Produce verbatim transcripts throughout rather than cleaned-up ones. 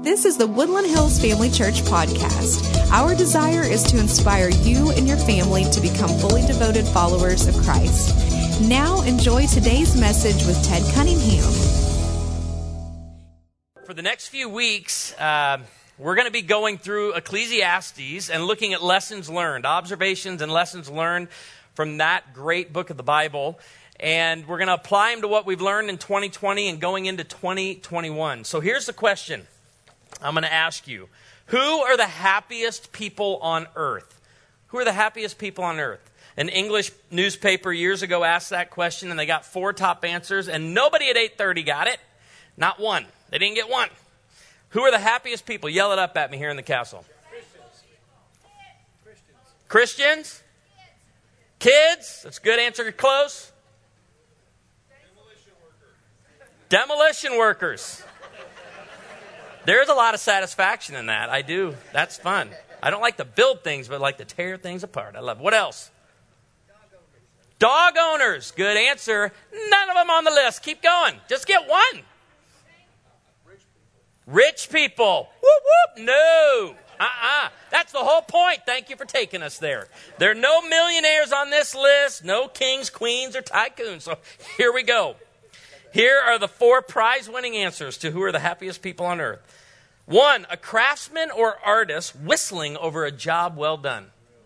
This is the Woodland Hills Family Church podcast. Our desire is to inspire you and your family to become fully devoted followers of Christ. Now enjoy today's message with Ted Cunningham. For the next few weeks, uh, we're going to be going through Ecclesiastes and looking at lessons learned, observations and lessons learned from that great book of the Bible. And we're going to apply them to what we've learned in twenty twenty and going into twenty twenty-one. So here's the question I'm going to ask you. Who are the happiest people on earth? Who are the happiest people on earth? An English newspaper years ago asked that question, and they got four top answers, and nobody at eight thirty got it. Not one. They didn't get one. Who are the happiest people? Yell it up at me here in the castle. Christians. Christians? Kids? That's a good answer. Close. Demolition workers. There's a lot of satisfaction in that. I do. That's fun. I don't like to build things, but I like to tear things apart. I love it. What else? Dog owners. Dog owners. Good answer. None of them on the list. Keep going. Just get one. Rich people. Rich people. Whoop, whoop. No. Uh-uh. That's the whole point. Thank you for taking us there. There are no millionaires on this list. No kings, queens, or tycoons. So here we go. Here are the four prize-winning answers to who are the happiest people on earth. One, a craftsman or artist whistling over a job well done.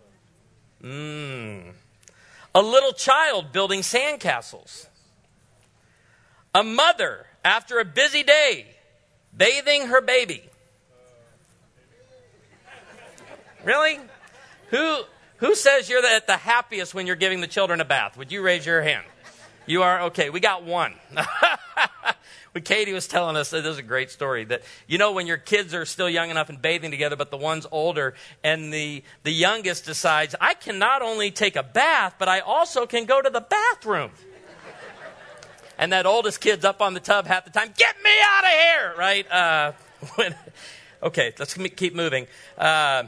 Mm. A little child building sandcastles. A mother, after a busy day, bathing her baby. Really? Who, who says you're at the happiest when you're giving the children a bath? Would you raise your hand? You are? Okay, we got one. When Katie was telling us, this is a great story, that, you know, when your kids are still young enough and bathing together, but the one's older, and the, the youngest decides, I can not only take a bath, but I also can go to the bathroom. And that oldest kid's up on the tub half the time, get me out of here, right? Uh, when, okay, let's keep moving. Uh,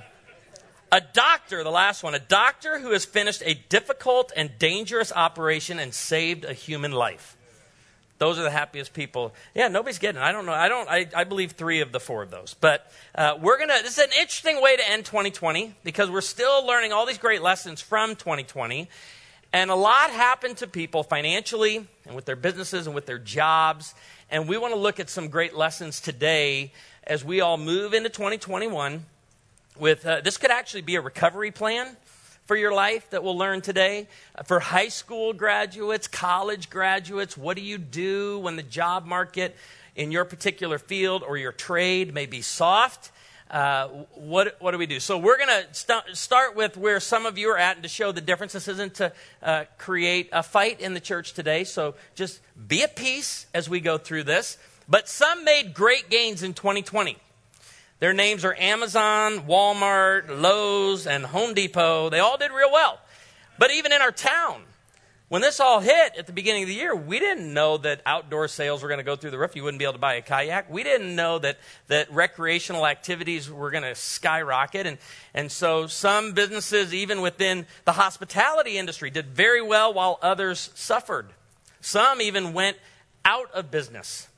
A doctor, the last one, a doctor who has finished a difficult and dangerous operation and saved a human life. Those are the happiest people. Yeah, nobody's getting it. I don't know. I don't. I, I believe three of the four of those. But uh, we're gonna. This is an interesting way to end twenty twenty because we're still learning all these great lessons from twenty twenty, and a lot happened to people financially and with their businesses and with their jobs. And we want to look at some great lessons today as we all move into twenty twenty-one. With uh, this could actually be a recovery plan for your life that we'll learn today. Uh, for high school graduates, college graduates, what do you do when the job market in your particular field or your trade may be soft? Uh, what what do we do? So we're going to st- start with where some of you are at and to show the difference. This isn't to uh, create a fight in the church today, so just be at peace as we go through this. But some made great gains in twenty twenty. Their names are Amazon, Walmart, Lowe's, and Home Depot. They all did real well. But even in our town, when this all hit at the beginning of the year, we didn't know that outdoor sales were going to go through the roof. You wouldn't be able to buy a kayak. We didn't know that, that recreational activities were going to skyrocket. And, and so some businesses, even within the hospitality industry, did very well while others suffered. Some even went out of business.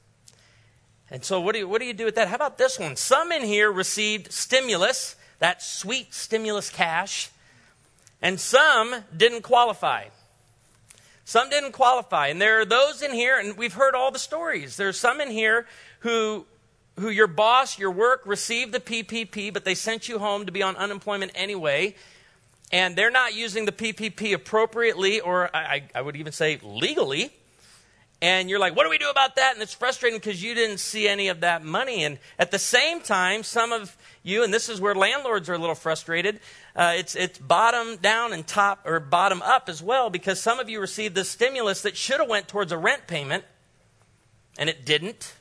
And so what do you, what do you do with that? How about this one? Some in here received stimulus, that sweet stimulus cash, and some didn't qualify. Some didn't qualify. And there are those in here, and we've heard all the stories. There's some in here who, who your boss, your work, received the P P P, but they sent you home to be on unemployment anyway, and they're not using the P P P appropriately, or I, I would even say legally. And you're like, what do we do about that? And it's frustrating because you didn't see any of that money. And at the same time, some of you, and this is where landlords are a little frustrated, uh, it's it's bottom down and top or bottom up as well, because some of you received this stimulus that should have went towards a rent payment, and it didn't.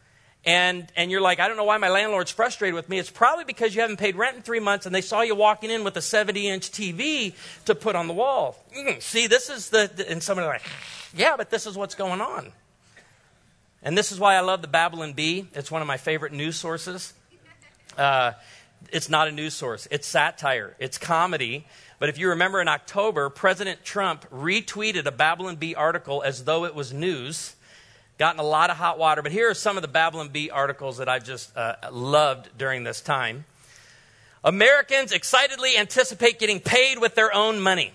And and you're like, I don't know why my landlord's frustrated with me. It's probably because you haven't paid rent in three months, and they saw you walking in with a seventy-inch T V to put on the wall. Mm, see, this is the, the and somebody's like, yeah, but this is what's going on. And this is why I love the Babylon Bee. It's one of my favorite news sources. Uh, it's not a news source. It's satire. It's comedy. But if you remember in October, President Trump retweeted a Babylon Bee article as though it was news. gotten a lot of hot water. But here are some of the Babylon Bee articles that I've just uh, loved during this time. Americans excitedly anticipate getting paid with their own money.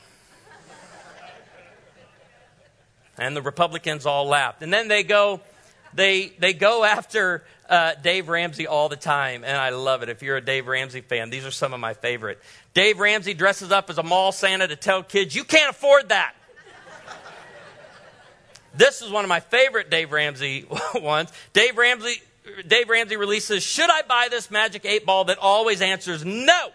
And the Republicans all laughed. And then they go, they they go after uh, Dave Ramsey all the time. And I love it. If you're a Dave Ramsey fan, these are some of my favorite. Dave Ramsey dresses up as a mall Santa to tell kids, you can't afford that. This is one of my favorite Dave Ramsey ones. Dave Ramsey, Dave Ramsey releases, should I buy this magic eight ball that always answers no?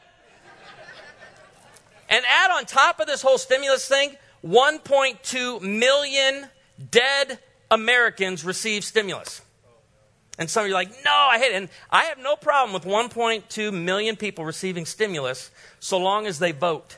And add on top of this whole stimulus thing, one point two million dead Americans receive stimulus. And some of you are like, no, I hate it. And I have no problem with one point two million people receiving stimulus so long as they vote.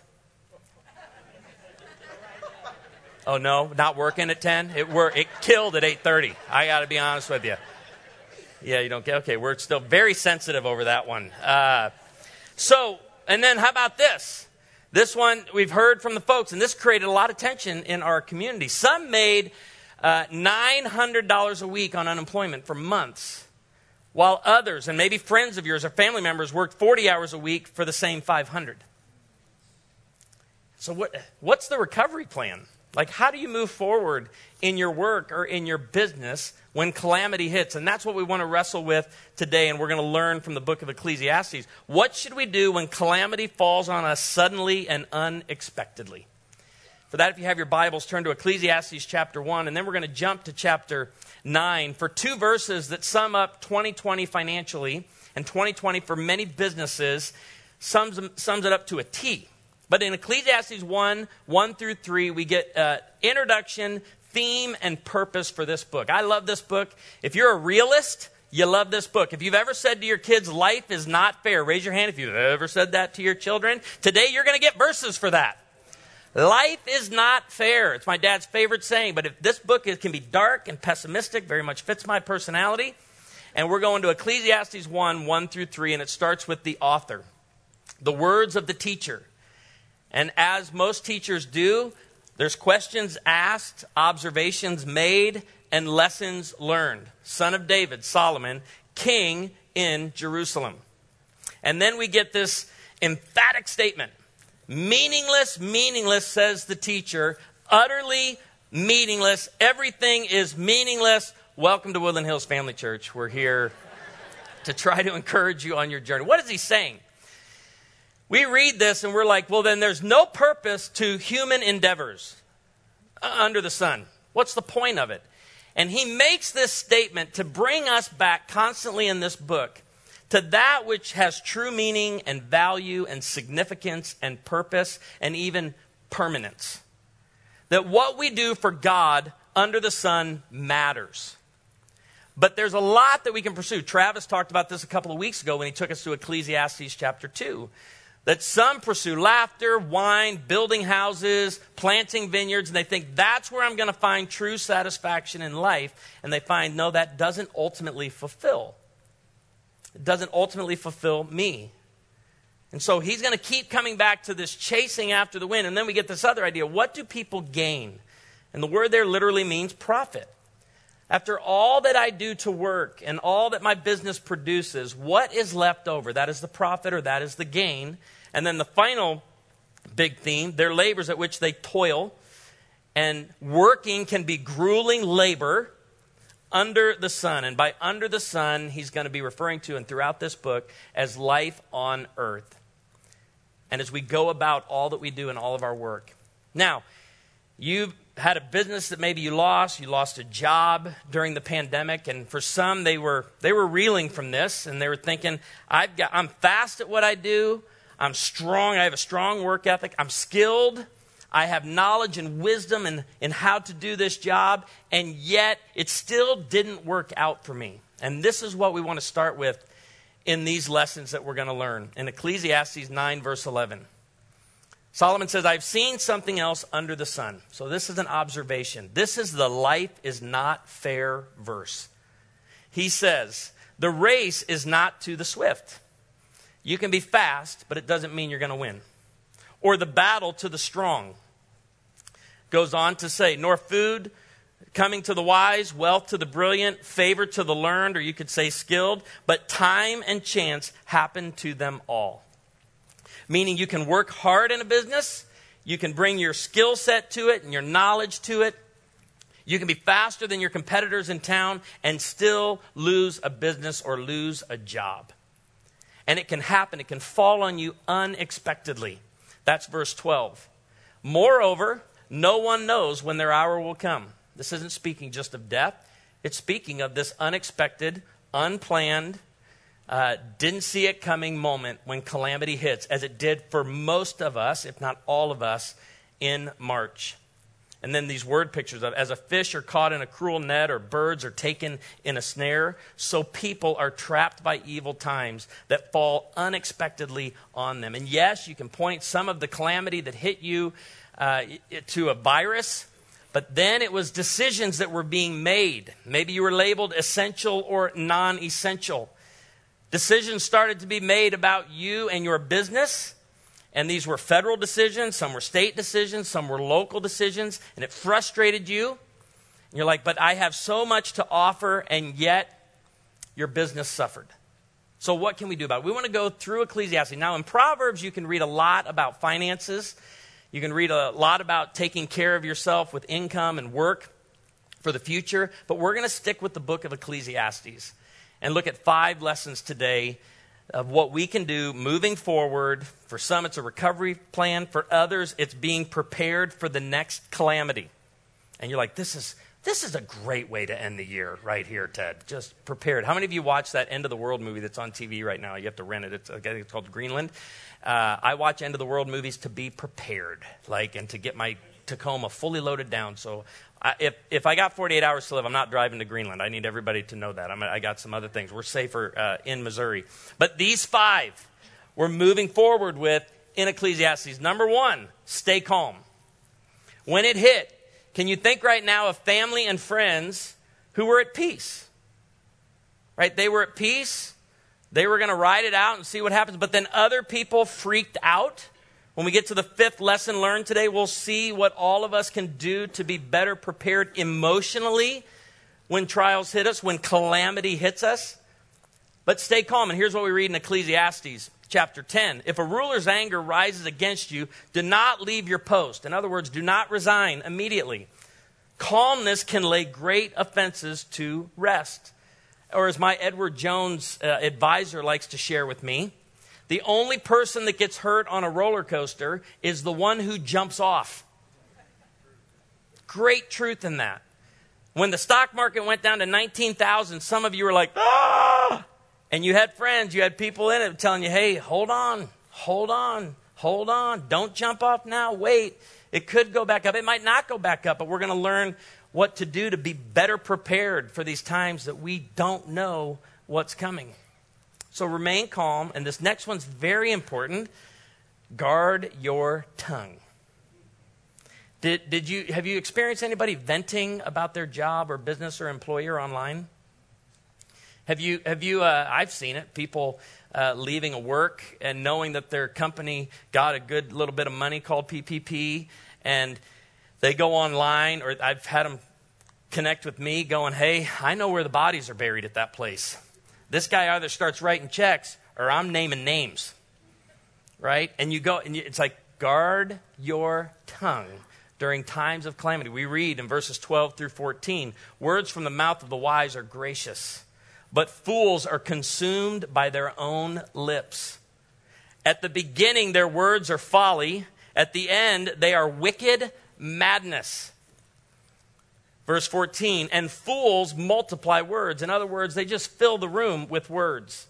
Oh, no, not working at ten? It worked. It killed at eight thirty. I got to be honest with you. Yeah, you don't get, okay, we're still very sensitive over that one. Uh, so, and then how about this? This one we've heard from the folks, and this created a lot of tension in our community. Some made uh, nine hundred dollars a week on unemployment for months, while others, and maybe friends of yours or family members, worked forty hours a week for the same five hundred dollars. So what? what's the recovery plan? Like, how do you move forward in your work or in your business when calamity hits? And that's what we want to wrestle with today, and we're going to learn from the book of Ecclesiastes. What should we do when calamity falls on us suddenly and unexpectedly? For that, if you have your Bibles, turn to Ecclesiastes chapter one, and then we're going to jump to chapter nine for two verses that sum up twenty twenty financially, and twenty twenty for many businesses sums, sums it up to a T. But in Ecclesiastes one, one through three, we get uh, introduction, theme, and purpose for this book. I love this book. If you're a realist, you love this book. If you've ever said to your kids, life is not fair, raise your hand if you've ever said that to your children. Today, you're going to get verses for that. Life is not fair. It's my dad's favorite saying. But if this book is, can be dark and pessimistic, very much fits my personality. And we're going to Ecclesiastes one, one through three, and it starts with the author. The words of the teacher. And as most teachers do, there's questions asked, observations made, and lessons learned. Son of David, Solomon, king in Jerusalem. And then we get this emphatic statement. Meaningless, meaningless, says the teacher. Utterly meaningless. Everything is meaningless. Welcome to Woodland Hills Family Church. We're here to try to encourage you on your journey. What is he saying? We read this and we're like, well, then there's no purpose to human endeavors under the sun. What's the point of it? And he makes this statement to bring us back constantly in this book to that which has true meaning and value and significance and purpose and even permanence. That what we do for God under the sun matters. But there's a lot that we can pursue. Travis talked about this a couple of weeks ago when he took us to Ecclesiastes chapter two. That some pursue laughter, wine, building houses, planting vineyards, and they think that's where I'm going to find true satisfaction in life. And they find, no, that doesn't ultimately fulfill. It doesn't ultimately fulfill me. And so he's going to keep coming back to this chasing after the wind. And then we get this other idea. What do people gain? And the word there literally means profit. After all that I do to work and all that my business produces, what is left over? That is the profit or that is the gain. And then the final big theme, their labors at which they toil. And working can be grueling labor under the sun. And by under the sun, he's going to be referring to, and throughout this book, as life on earth. And as we go about all that we do in all of our work. Now, you've had a business that maybe you lost, you lost a job during the pandemic, and for some they were they were reeling from this, and they were thinking, I've got I'm fast at what I do, I'm strong, I have a strong work ethic, I'm skilled, I have knowledge and wisdom in, in how to do this job, and yet it still didn't work out for me. And this is what we want to start with in these lessons that we're going to learn. In Ecclesiastes nine, verse eleven. Solomon says, I've seen something else under the sun. So this is an observation. This is the life is not fair verse. He says, the race is not to the swift. You can be fast, but it doesn't mean you're going to win. Or the battle to the strong. Goes on to say, nor food Coming to the wise, wealth to the brilliant, favor to the learned, or you could say skilled, but time and chance happen to them all. Meaning you can work hard in a business, you can bring your skill set to it and your knowledge to it. You can be faster than your competitors in town and still lose a business or lose a job. And it can happen. It can fall on you unexpectedly. That's verse twelve. Moreover, no one knows when their hour will come. This isn't speaking just of death. It's speaking of this unexpected, unplanned, uh, didn't see it coming moment when calamity hits, as it did for most of us, if not all of us, in March. And then these word pictures of, as a fish are caught in a cruel net or birds are taken in a snare, so people are trapped by evil times that fall unexpectedly on them. And yes, you can point some of the calamity that hit you uh, to a virus, but then it was decisions that were being made. Maybe you were labeled essential or non-essential. Decisions started to be made about you and your business. And these were federal decisions, some were state decisions, some were local decisions, and it frustrated you. And you're like, but I have so much to offer, and yet your business suffered. So what can we do about it? We want to go through Ecclesiastes. Now in Proverbs, you can read a lot about finances. You can read a lot about taking care of yourself with income and work for the future. But we're going to stick with the book of Ecclesiastes and look at five lessons today of what we can do moving forward. For some, it's a recovery plan. For others, it's being prepared for the next calamity. And you're like, this is this is a great way to end the year right here, Ted. Just prepared. How many of you watch that End of the World movie that's on T V right now? You have to rent it. It's, I think it's called Greenland. Uh, I watch End of the World movies to be prepared, like, and to get my Tacoma fully loaded down. So I, if if I got forty-eight hours to live, I'm not driving to Greenland. I need everybody to know that. I'm, I got some other things. We're safer uh, in Missouri. But these five we're moving forward with in Ecclesiastes. Number one, stay calm. When it hit, can you think right now of family and friends who were at peace? Right? They were at peace. They were going to ride it out and see what happens. But then other people freaked out. When we get to the fifth lesson learned today, we'll see what all of us can do to be better prepared emotionally when trials hit us, when calamity hits us. But stay calm. And here's what we read in Ecclesiastes chapter ten. If a ruler's anger rises against you, do not leave your post. In other words, do not resign immediately. Calmness can lay great offenses to rest. Or as my Edward Jones uh, advisor likes to share with me, the only person that gets hurt on a roller coaster is the one who jumps off. Great truth in that. When the stock market went down to nineteen thousand, some of you were like, ah! And you had friends, you had people in it telling you, hey, hold on, hold on, hold on. Don't jump off now. Wait. It could go back up. It might not go back up, but we're going to learn what to do to be better prepared for these times that we don't know what's coming. So remain calm. And this next one's very important. Guard your tongue. Did, did you, have you experienced anybody venting about their job or business or employer online? Have you, have you, uh, I've seen it, people uh, leaving a work and knowing that their company got a good little bit of money called P P P, and they go online, or I've had them connect with me going, hey, I know where the bodies are buried at that place. This guy either starts writing checks or I'm naming names, right? And you go, and you, it's like, guard your tongue during times of calamity. We read in verses twelve through fourteen, words from the mouth of the wise are gracious, but fools are consumed by their own lips. At the beginning, their words are folly. At the end, they are wicked madness. Verse fourteen, and fools multiply words. In other words, they just fill the room with words.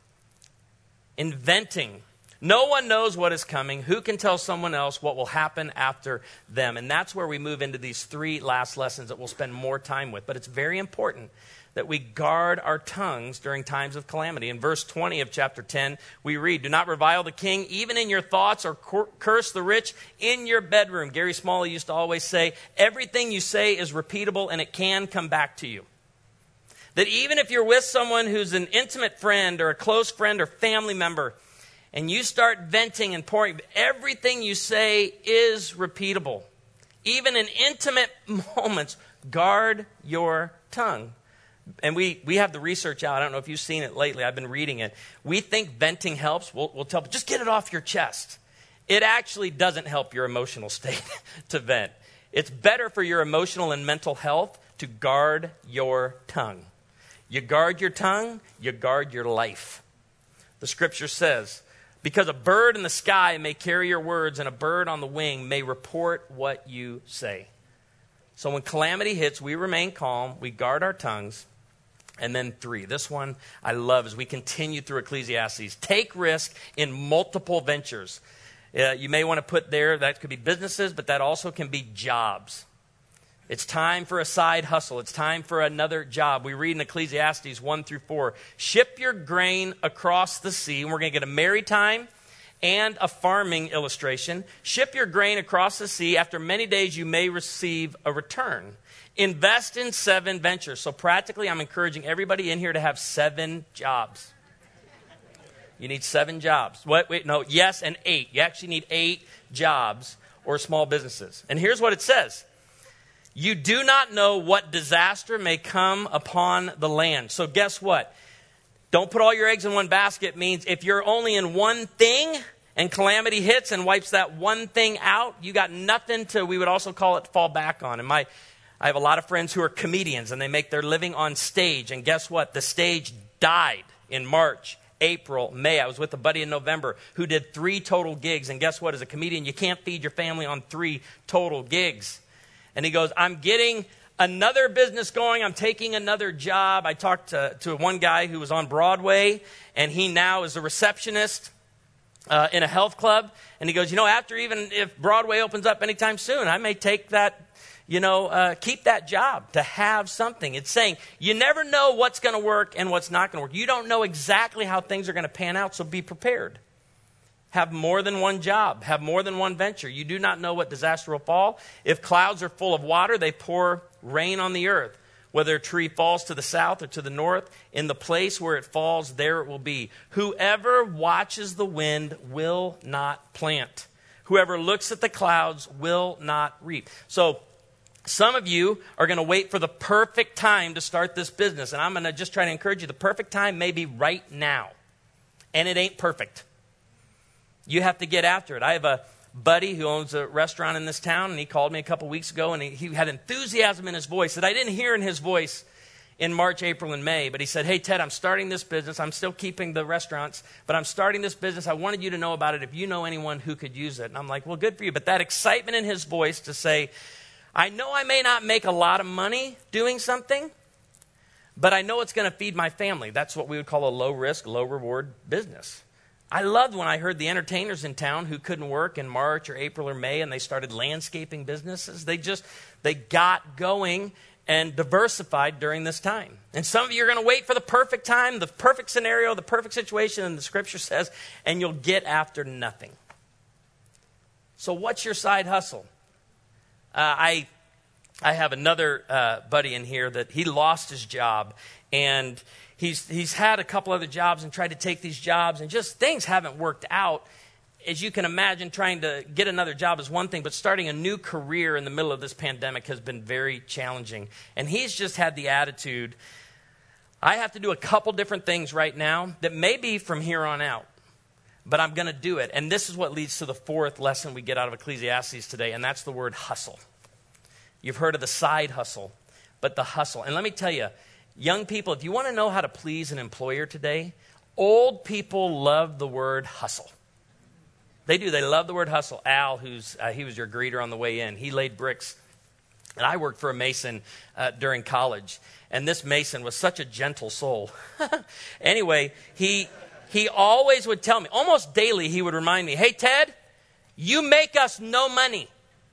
Inventing. No one knows what is coming. Who can tell someone else what will happen after them? And that's where we move into these three last lessons that we'll spend more time with. But it's very important that we guard our tongues during times of calamity. In verse twenty of chapter ten, we read, do not revile the king, even in your thoughts, or cur- curse the rich in your bedroom. Gary Smalley used to always say, everything you say is repeatable and it can come back to you. That even if you're with someone who's an intimate friend or a close friend or family member, and you start venting and pouring, everything you say is repeatable. Even in intimate moments, Guard your tongue. And we, we have the research out. I don't know if you've seen it lately. I've been reading it. We think venting helps. We'll, we'll tell people, just get it off your chest. It actually doesn't help your emotional state to vent. It's better for your emotional and mental health to guard your tongue. You guard your tongue, you guard your life. The scripture says, because a bird in the sky may carry your words and a bird on the wing may report what you say. So when calamity hits, we remain calm, we guard our tongues. And then three, this one I love as we continue through Ecclesiastes. Take risk in multiple ventures. Uh, you may want to put there, that could be businesses, but that also can be jobs. It's time for a side hustle. It's time for another job. We read in Ecclesiastes one through four, ship your grain across the sea. And we're going to get a maritime and a farming illustration. Ship your grain across the sea. After many days, you may receive a return. Invest in seven ventures. So practically, I'm encouraging everybody in here to have seven jobs. You need seven jobs. What? Wait, no, yes, and eight. You actually need eight jobs or small businesses. And here's what it says. You do not know what disaster may come upon the land. So guess what? Don't put all your eggs in one basket means if you're only in one thing and calamity hits and wipes that one thing out, you got nothing to, we would also call it, fall back on. And my I have a lot of friends who are comedians, and they make their living on stage. And guess what? The stage died in March, April, May. I was with a buddy in November who did three total gigs. And guess what? As a comedian, you can't feed your family on three total gigs. And he goes, I'm getting another business going. I'm taking another job. I talked to, to one guy who was on Broadway, and he now is a receptionist uh, in a health club. And he goes, you know, after even if Broadway opens up anytime soon, I may take that, you know, uh, keep that job to have something. It's saying you never know what's going to work and what's not going to work. You don't know exactly how things are going to pan out, so be prepared. Have more than one job. Have more than one venture. You do not know what disaster will fall. If clouds are full of water, they pour rain on the earth. Whether a tree falls to the south or to the north, in the place where it falls, there it will be. Whoever watches the wind will not plant. Whoever looks at the clouds will not reap. So some of you are going to wait for the perfect time to start this business. And I'm going to just try to encourage you. The perfect time may be right now. And it ain't perfect. You have to get after it. I have a buddy who owns a restaurant in this town, and he called me a couple weeks ago, and he, he had enthusiasm in his voice that I didn't hear in his voice in March, April, and May. But he said, hey, Ted, I'm starting this business. I'm still keeping the restaurants, but I'm starting this business. I wanted you to know about it if you know anyone who could use it. And I'm like, well, good for you. But that excitement in his voice to say, I know I may not make a lot of money doing something, but I know it's going to feed my family. That's what we would call a low-risk, low-reward business. I loved when I heard the entertainers in town who couldn't work in March or April or May, and they started landscaping businesses. They just, they got going and diversified during this time. And some of you are going to wait for the perfect time, the perfect scenario, the perfect situation, and the scripture says, and you'll get after nothing. So what's your side hustle? Uh, I I have another uh, buddy in here that he lost his job, and he's he's had a couple other jobs and tried to take these jobs, and just things haven't worked out. As you can imagine, trying to get another job is one thing, but starting a new career in the middle of this pandemic has been very challenging. And he's just had the attitude, I have to do a couple different things right now that may be from here on out, but I'm going to do it. And this is what leads to the fourth lesson we get out of Ecclesiastes today, and that's the word hustle. You've heard of the side hustle, but the hustle. And let me tell you, young people, if you want to know how to please an employer today, old people love the word hustle. They do. They love the word hustle. Al, who's uh, he was your greeter on the way in, he laid bricks. And I worked for a mason uh, during college. And this mason was such a gentle soul. Anyway, he he always would tell me, almost daily, he would remind me, hey, Ted, you make us no money.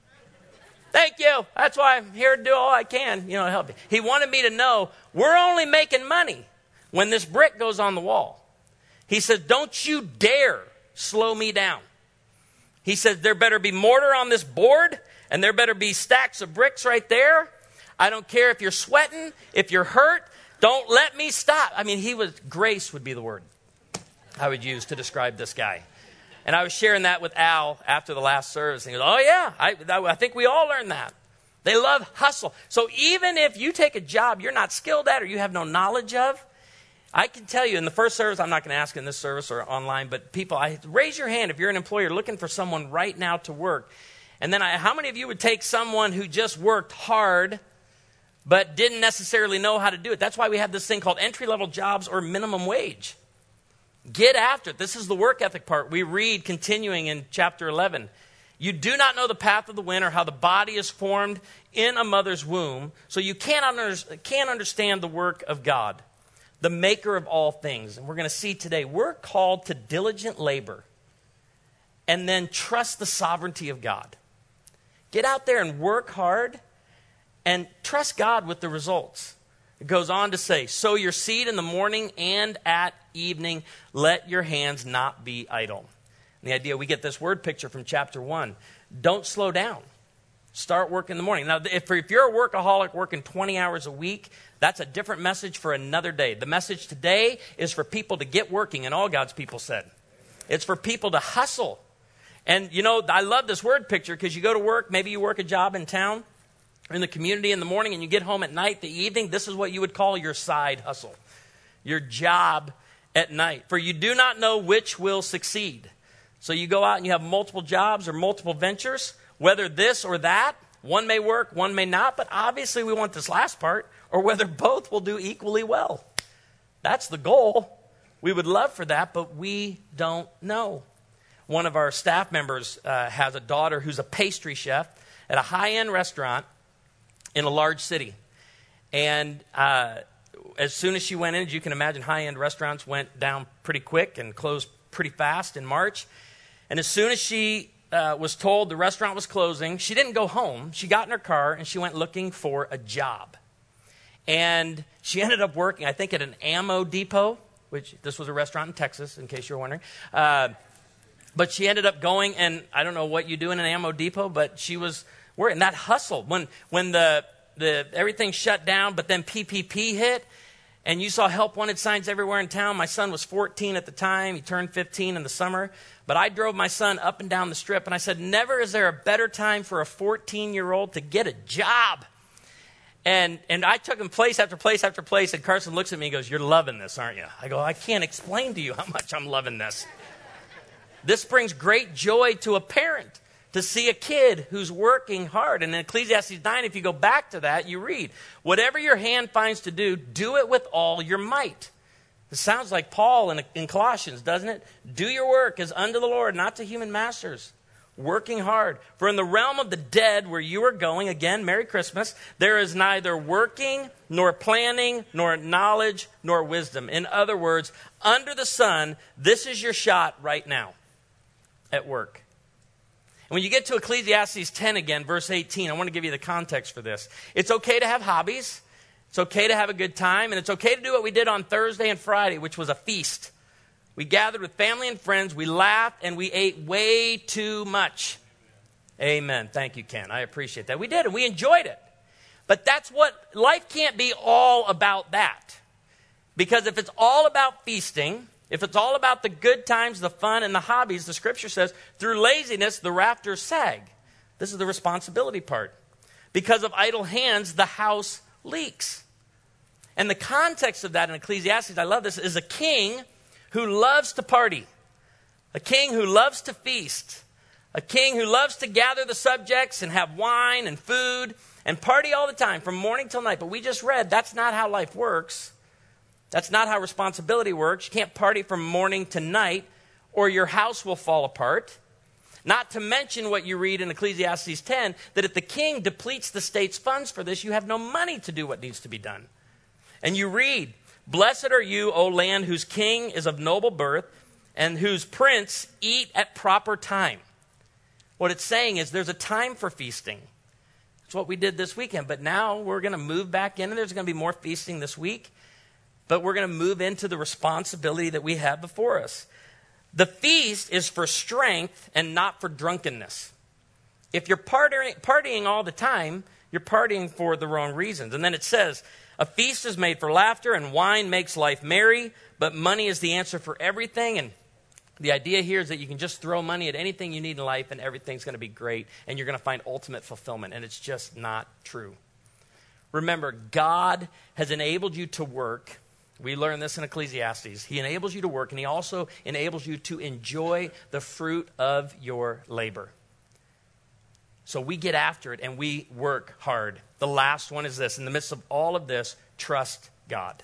Thank you. That's why I'm here to do all I can, you know, to help you. He wanted me to know we're only making money when this brick goes on the wall. He said, don't you dare slow me down. He said, there better be mortar on this board, and there better be stacks of bricks right there. I don't care if you're sweating, if you're hurt, don't let me stop. I mean, he was, grace would be the word I would use to describe this guy. And I was sharing that with Al after the last service. And he goes, oh, yeah, I, I think we all learned that. They love hustle. So even if you take a job you're not skilled at or you have no knowledge of, I can tell you in the first service, I'm not going to ask in this service or online, but people, I raise your hand if you're an employer looking for someone right now to work. And then I, how many of you would take someone who just worked hard but didn't necessarily know how to do it? That's why we have this thing called entry-level jobs or minimum wage. Get after it. This is the work ethic part. We read continuing in chapter eleven. You do not know the path of the wind or how the body is formed in a mother's womb, so you can't, under, can't understand the work of God, the maker of all things. And we're going to see today, we're called to diligent labor and then trust the sovereignty of God. Get out there and work hard and trust God with the results. It goes on to say, sow your seed in the morning and at evening. Let your hands not be idle. And the idea, we get this word picture from chapter one. Don't slow down. Start work in the morning. Now, if, if you're a workaholic working twenty hours a week, that's a different message for another day. The message today is for people to get working, and all God's people said. It's for people to hustle. And, you know, I love this word picture because you go to work, maybe you work a job in town, or in the community in the morning, and you get home at night, the evening. This is what you would call your side hustle, your job at night. For you do not know which will succeed. So you go out and you have multiple jobs or multiple ventures, whether this or that. One may work, one may not, but obviously we want this last part, or whether both will do equally well. That's the goal. We would love for that, but we don't know. One of our staff members uh, has a daughter who's a pastry chef at a high-end restaurant in a large city. And uh, as soon as she went in, as you can imagine, high-end restaurants went down pretty quick and closed pretty fast in March. And as soon as she uh, was told the restaurant was closing, she didn't go home. She got in her car and she went looking for a job. And she ended up working, I think, at an ammo depot, which this was a restaurant in Texas, in case you were wondering. Uh, but she ended up going, and I don't know what you do in an ammo depot, but she was working. That hustle, when when the the everything shut down, but then P P P hit, and you saw help wanted signs everywhere in town. My son was fourteen at the time. He turned fifteen in the summer. But I drove my son up and down the strip, and I said, never is there a better time for a fourteen-year-old to get a job. And and I took him place after place after place, and Carson looks at me and goes, you're loving this, aren't you? I go, I can't explain to you how much I'm loving this. This brings great joy to a parent to see a kid who's working hard. And in Ecclesiastes nine, if you go back to that, you read, whatever your hand finds to do, do it with all your might. It sounds like Paul in, in Colossians, doesn't it? Do your work as unto the Lord, not to human masters. Working hard. For in the realm of the dead where you are going, again, Merry Christmas, there is neither working, nor planning, nor knowledge, nor wisdom. In other words, under the sun, this is your shot right now at work. And when you get to Ecclesiastes ten again, verse eighteen, I want to give you the context for this. It's okay to have hobbies. It's okay to have a good time. And it's okay to do what we did on Thursday and Friday, which was a feast. We gathered with family and friends. We laughed and we ate way too much. Amen. Thank you, Ken. I appreciate that. We did, and we enjoyed it. But that's what, life can't be all about that. Because if it's all about feasting, if it's all about the good times, the fun, and the hobbies, the scripture says, through laziness, the rafters sag. This is the responsibility part. Because of idle hands, the house leaks. And the context of that in Ecclesiastes, I love this, is a king who loves to party. A king who loves to feast. A king who loves to gather the subjects and have wine and food and party all the time from morning till night. But we just read that's not how life works. That's not how responsibility works. You can't party from morning to night or your house will fall apart. Not to mention what you read in Ecclesiastes ten, that if the king depletes the state's funds for this, you have no money to do what needs to be done. And you read, blessed are you, O land, whose king is of noble birth and whose prince eat at proper time. What it's saying is there's a time for feasting. That's what we did this weekend. But now we're going to move back in, and there's going to be more feasting this week. But we're going to move into the responsibility that we have before us. The feast is for strength and not for drunkenness. If you're partying, partying all the time, you're partying for the wrong reasons. And then it says, a feast is made for laughter and wine makes life merry, but money is the answer for everything. And The idea here is that you can just throw money at anything you need in life and everything's going to be great and you're going to find ultimate fulfillment. And it's just not true. Remember, God has enabled you to work. We learn this in Ecclesiastes. He enables you to work, and he also enables you to enjoy the fruit of your labor. So we get after it and we work hard. The last one is this. In the midst of all of this, trust God.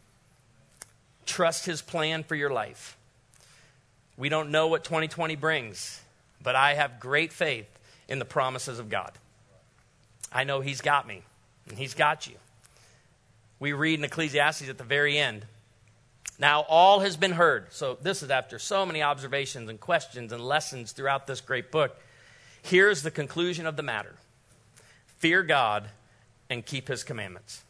Trust his plan for your life. We don't know what twenty twenty brings, but I have great faith in the promises of God. I know he's got me, and he's got you. We read in Ecclesiastes at the very end, now all has been heard. So this is after so many observations and questions and lessons throughout this great book. Here's the conclusion of the matter. Fear God and keep his commandments.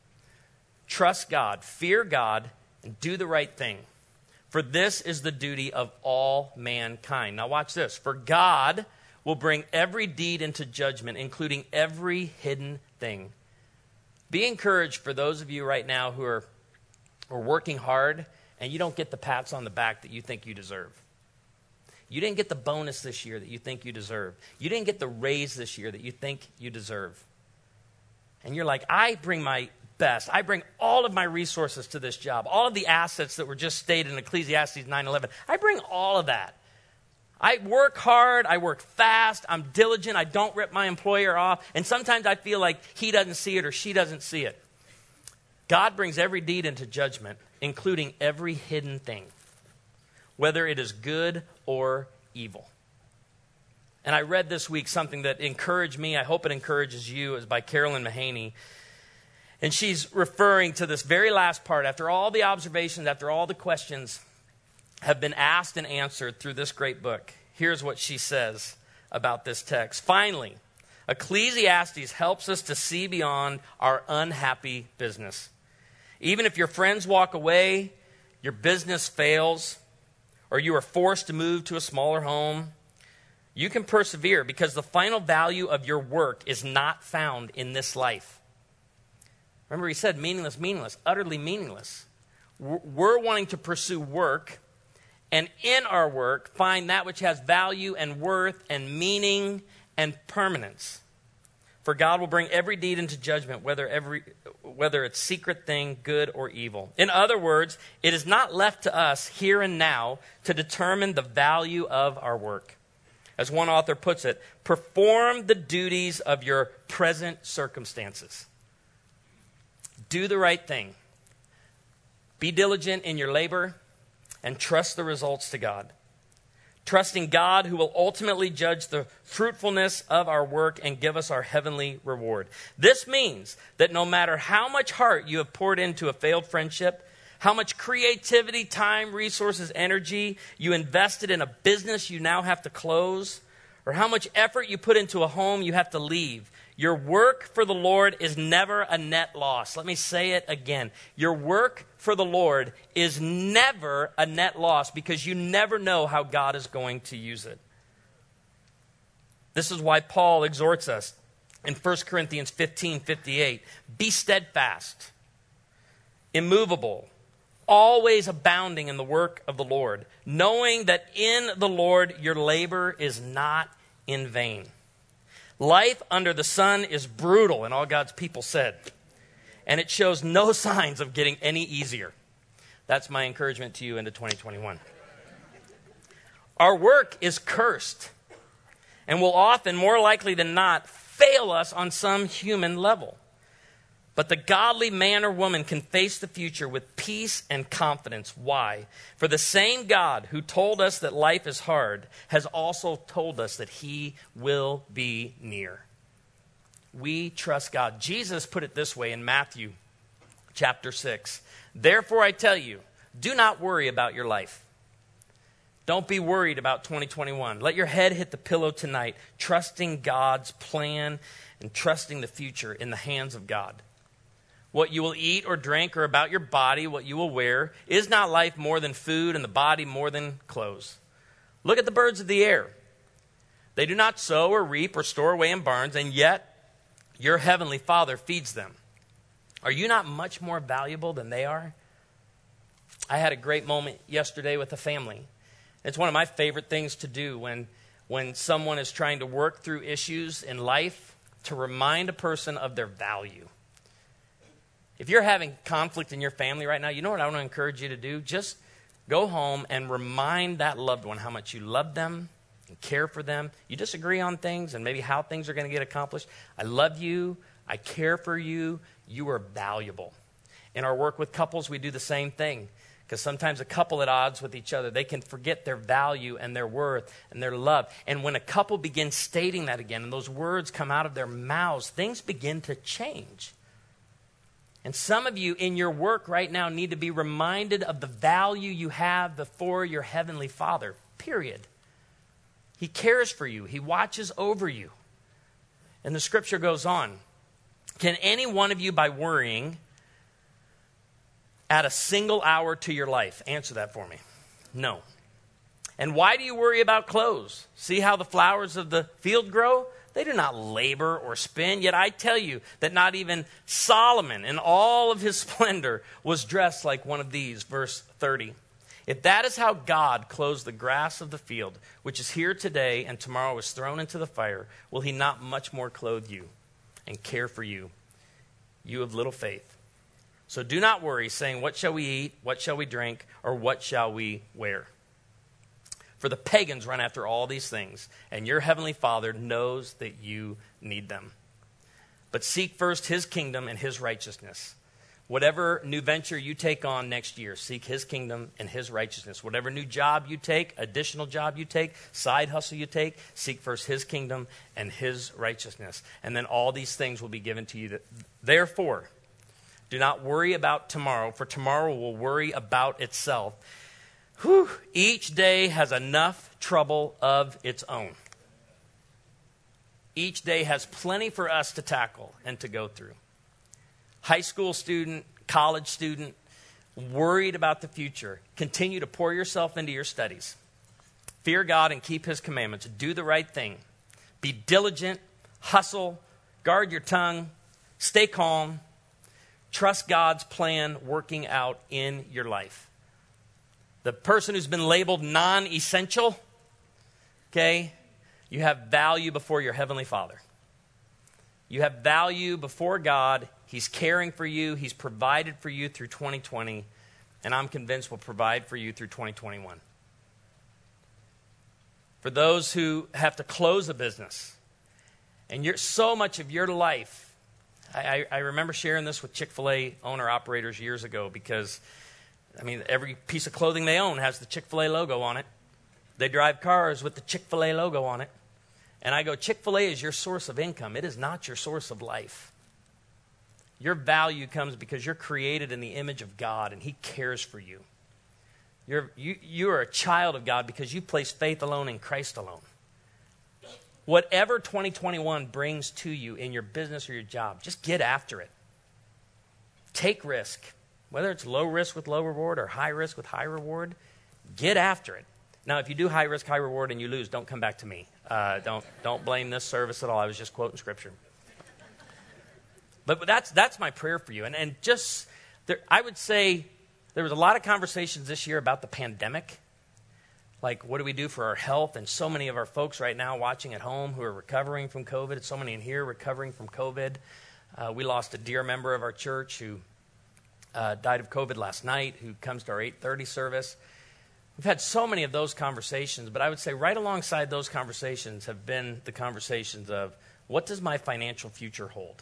Trust God, fear God, and do the right thing. For this is the duty of all mankind. Now watch this. For God will bring every deed into judgment, including every hidden thing. Be encouraged for those of you right now who are, are working hard and you don't get the pats on the back that you think you deserve. You didn't get the bonus this year that you think you deserve. You didn't get the raise this year that you think you deserve. And you're like, I bring my best. I bring all of my resources to this job. All of the assets that were just stated in Ecclesiastes nine eleven. I bring all of that. I work hard. I work fast. I'm diligent. I don't rip my employer off. And sometimes I feel like he doesn't see it or she doesn't see it. God brings every deed into judgment, including every hidden thing, whether it is good or evil. And I read this week something that encouraged me. I hope it encourages you. Is by Carolyn Mahaney. And she's referring to this very last part. After all the observations, after all the questions have been asked and answered through this great book, here's what she says about this text. Finally, Ecclesiastes helps us to see beyond our unhappy business. Even if your friends walk away, your business fails, or you are forced to move to a smaller home, you can persevere because the final value of your work is not found in this life. Remember, he said meaningless, meaningless, utterly meaningless. We're wanting to pursue work, and in our work, find that which has value and worth and meaning and permanence. For God will bring every deed into judgment, whether every whether it's secret thing, good or evil. In other words, it is not left to us here and now to determine the value of our work. As one author puts it, perform the duties of your present circumstances. Do the right thing. Be diligent in your labor and trust the results to God. Trusting God who will ultimately judge the fruitfulness of our work and give us our heavenly reward. This means that no matter how much heart you have poured into a failed friendship, how much creativity, time, resources, energy you invested in a business you now have to close, or how much effort you put into a home you have to leave, your work for the Lord is never a net loss. Let me say it again. Your work for the Lord is never a net loss because you never know how God is going to use it. This is why Paul exhorts us in First Corinthians fifteen fifty-eight. Be steadfast, immovable, always abounding in the work of the Lord, knowing that in the Lord your labor is not in vain. Life under the sun is brutal, and all God's people said. And it shows no signs of getting any easier. That's my encouragement to you into twenty twenty-one. Our work is cursed and will often, more likely than not, fail us on some human level. But the godly man or woman can face the future with peace and confidence. Why? For the same God who told us that life is hard has also told us that he will be near. We trust God. Jesus put it this way in Matthew chapter six. Therefore I tell you, do not worry about your life. Don't be worried about twenty twenty-one. Let your head hit the pillow tonight, trusting God's plan and trusting the future in the hands of God. What you will eat or drink, or about your body, what you will wear, is not life more than food and the body more than clothes? Look at the birds of the air. They do not sow or reap or store away in barns, and yet your heavenly Father feeds them. Are you not much more valuable than they are? I had a great moment yesterday with a family. It's one of my favorite things to do when, when someone is trying to work through issues in life, to remind a person of their value. If you're having conflict in your family right now, you know what I want to encourage you to do? Just go home and remind that loved one how much you love them and care for them. You disagree on things and maybe how things are going to get accomplished. I love you. I care for you. You are valuable. In our work with couples, we do the same thing. Because sometimes a couple at odds with each other, they can forget their value and their worth and their love. And when a couple begins stating that again, and those words come out of their mouths, things begin to change. And some of you in your work right now need to be reminded of the value you have before your Heavenly Father, period. He cares for you. He watches over you. And the scripture goes on. Can any one of you, by worrying, add a single hour to your life? Answer that for me. No. And why do you worry about clothes? See how the flowers of the field grow? They do not labor or spin. Yet I tell you that not even Solomon in all of his splendor was dressed like one of these. Verse thirty. If that is how God clothes the grass of the field, which is here today and tomorrow is thrown into the fire, will he not much more clothe you and care for you, you of little faith? So do not worry, saying, what shall we eat, what shall we drink, or what shall we wear? For the pagans run after all these things, and your heavenly Father knows that you need them. But seek first his kingdom and his righteousness. Whatever new venture you take on next year, seek his kingdom and his righteousness. Whatever new job you take, additional job you take, side hustle you take, seek first his kingdom and his righteousness. And then all these things will be given to you. Therefore, do not worry about tomorrow, for tomorrow will worry about itself. Whew, each day has enough trouble of its own. Each day has plenty for us to tackle and to go through. High school student, college student, worried about the future, continue to pour yourself into your studies. Fear God and keep his commandments. Do the right thing. Be diligent, hustle, guard your tongue, stay calm. Trust God's plan working out in your life. The person who's been labeled non-essential, okay, you have value before your Heavenly Father. You have value before God. He's caring for you. He's provided for you through twenty twenty, and I'm convinced will provide for you through twenty twenty-one. For those who have to close a business, and you're, so much of your life, I, I remember sharing this with Chick-fil-A owner-operators years ago because, I mean, every piece of clothing they own has the Chick-fil-A logo on it. They drive cars with the Chick-fil-A logo on it. And I go, Chick-fil-A is your source of income. It is not your source of life. Your value comes because you're created in the image of God, and he cares for you. You're, you, you are a child of God because you place faith alone in Christ alone. Whatever twenty twenty-one brings to you in your business or your job, just get after it. Take risk. Whether it's low risk with low reward or high risk with high reward, get after it. Now, if you do high risk, high reward, and you lose, don't come back to me. Uh, don't don't blame this service at all. I was just quoting scripture. But, but that's that's my prayer for you. And and just, there, I would say there was a lot of conversations this year about the pandemic. Like, what do we do for our health? And so many of our folks right now watching at home who are recovering from COVID. So many in here recovering from COVID. Uh, we lost a dear member of our church who uh, died of COVID last night, who comes to our eight thirty service. We've had so many of those conversations, but I would say right alongside those conversations have been the conversations of, what does my financial future hold?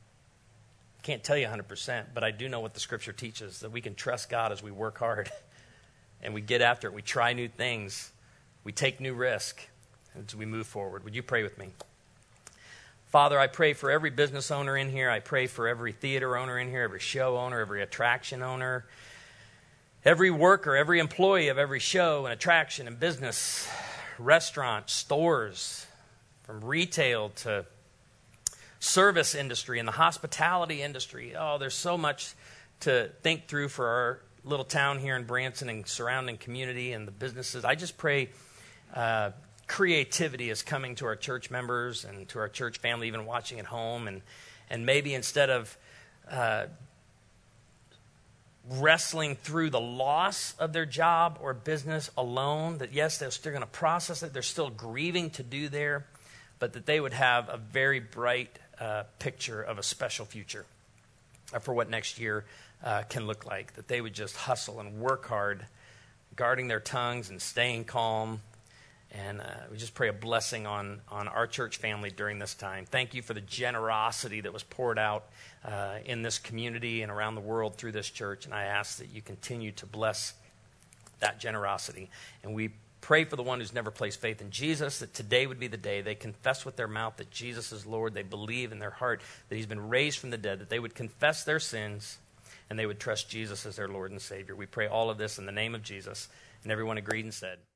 I can't tell you one hundred percent, but I do know what the scripture teaches, that we can trust God as we work hard and we get after it. We try new things. We take new risk as we move forward. Would you pray with me? Father, I pray for every business owner in here. I pray for every theater owner in here, every show owner, every attraction owner, every worker, every employee of every show and attraction and business, restaurant, stores, from retail to service industry and the hospitality industry. Oh, there's so much to think through for our little town here in Branson and surrounding community and the businesses. I just pray uh, creativity is coming to our church members and to our church family, even watching at home. And, and maybe instead of uh, wrestling through the loss of their job or business alone, that yes, they're still going to process it, they're still grieving to do there, but that they would have a very bright uh, picture of a special future uh, for what next year uh, can look like, that they would just hustle and work hard, guarding their tongues and staying calm. And uh, we just pray a blessing on, on our church family during this time. Thank you for the generosity that was poured out uh, in this community and around the world through this church. And I ask that you continue to bless that generosity. And we pray for the one who's never placed faith in Jesus, that today would be the day they confess with their mouth that Jesus is Lord. They believe in their heart that he's been raised from the dead, that they would confess their sins, and they would trust Jesus as their Lord and Savior. We pray all of this in the name of Jesus. And everyone agreed and said,